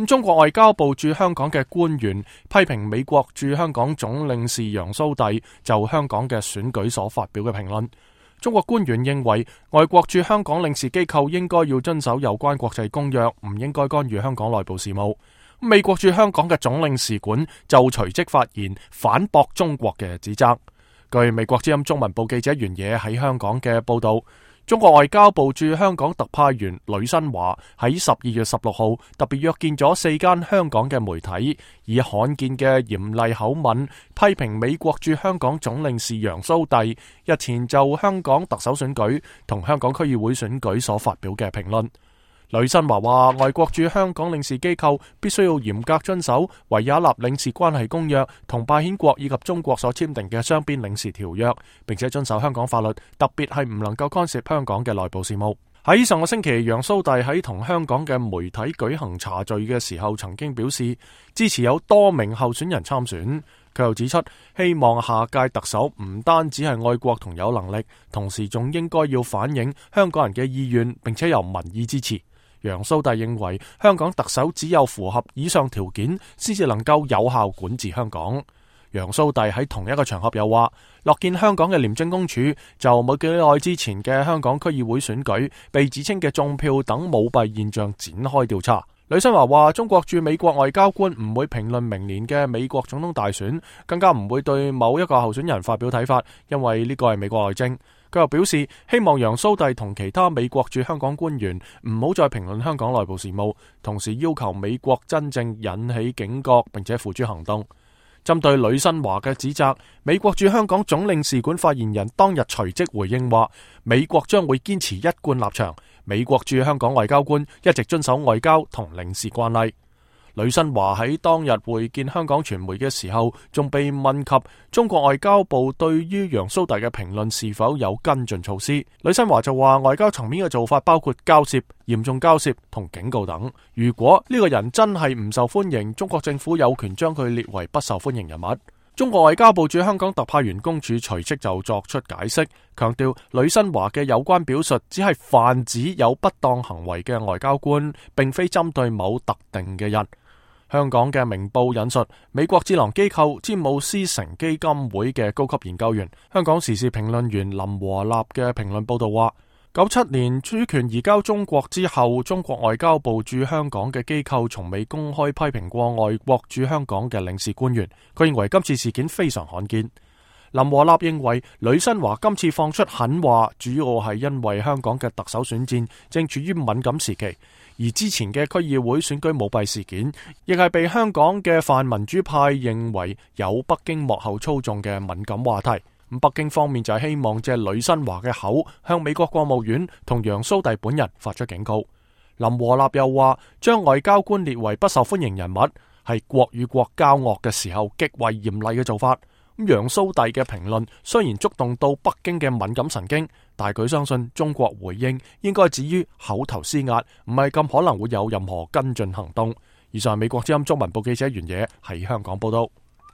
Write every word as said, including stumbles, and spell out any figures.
咁中國外交部駐香港嘅官員批評美國駐香港總領事楊蘇棣就香港嘅選舉所發表嘅評論。中國官員認為，外國駐香港領事機構應該要遵守有關國際公約，唔應該干預香港內部事務。美國駐香港嘅總領事館就隨即發言反駁中國嘅指責。據美國之音中文部記者袁野喺香港嘅報道，中國外交部駐香港特派員呂新華喺十二月十六號特別約見咗四間香港嘅媒體，以罕見嘅嚴厲口吻批評美國駐香港總領事楊蘇棣日前就香港特首選舉同香港區議會選舉所發表嘅評論。呂新華話，外國駐香港領事機構必須要嚴格遵守維也納領事關係公約同派遣國以及中國所簽訂嘅雙邊領事條約，並且遵守香港法律，特別係唔能夠干涉香港嘅內部事務。喺上個星期，楊蘇棣喺同香港嘅媒體舉行茶敘嘅時候，曾經表示支持有多名候選人參選。佢又指出，希望下屆特首唔單止係愛國同有能力，同時仲應該要反映香港人嘅意願，並且由民意支持。楊蘇棣認為，香港特首只有符合以上條件，先至能夠有效管治香港。楊蘇棣喺同一個場合又話，樂見香港嘅廉政公署就冇幾耐之前嘅香港區議會選舉被指稱嘅種票等舞弊現象展開調查。呂新華話，中國駐美國外交官唔會評論明年嘅美國總統大選，更加唔會對某一個候選人發表睇法，因為呢個係美國內政。佢又表示，希望楊蘇棣同其他美國駐香港官員唔好再評論香港內部事務，同時要求美國真正引起警覺並且付諸行動。針對呂新華嘅指責，美國駐香港總領事館發言人當日隨即回應話，美國將會堅持一貫立場，美國駐香港外交官一直遵守外交同領事慣例。呂新華喺當日會見香港傳媒嘅時候，仲被問及中國外交部對於楊蘇棣嘅評論是否有跟進措施。呂新華就話，外交層面嘅做法包括交涉、嚴重交涉同警告等。如果呢個人真係唔受歡迎，中國政府有權將佢列為不受歡迎人物。中國外交部駐香港特派員公署隨即就作出解釋，強調呂新華嘅有關表述只係泛指有不當行為嘅外交官，並非針對某特定嘅人。香港嘅明報引述美國智囊機構詹姆斯城基金會嘅高級研究員、香港時事評論員林和立嘅評論報道話，九七年主權移交中國之後，中國外交部駐香港嘅機構從未公開批評過外國駐香港嘅領事官員。佢認為今次事件非常罕見。林和立認為呂新華今次放出狠話，主要係因為香港嘅特首選戰正處於敏感時期，而之前嘅區議會選舉舞弊事件亦係被香港嘅泛民主派認為有北京幕後操縱嘅敏感話題。咁北京方面就係希望借呂新華嘅口向美國國務院同楊蘇棣本人發出警告。林和立又話，將外交官列為不受歡迎人物係國與國交惡嘅時候極為嚴厲嘅做法。楊蘇棣嘅評論雖然觸動到北京嘅敏感神經，但係佢相信中國回應應該止於口頭施壓，唔係咁可能會有任何跟進行動。以上係美國之音中文部記者袁野喺香港報道。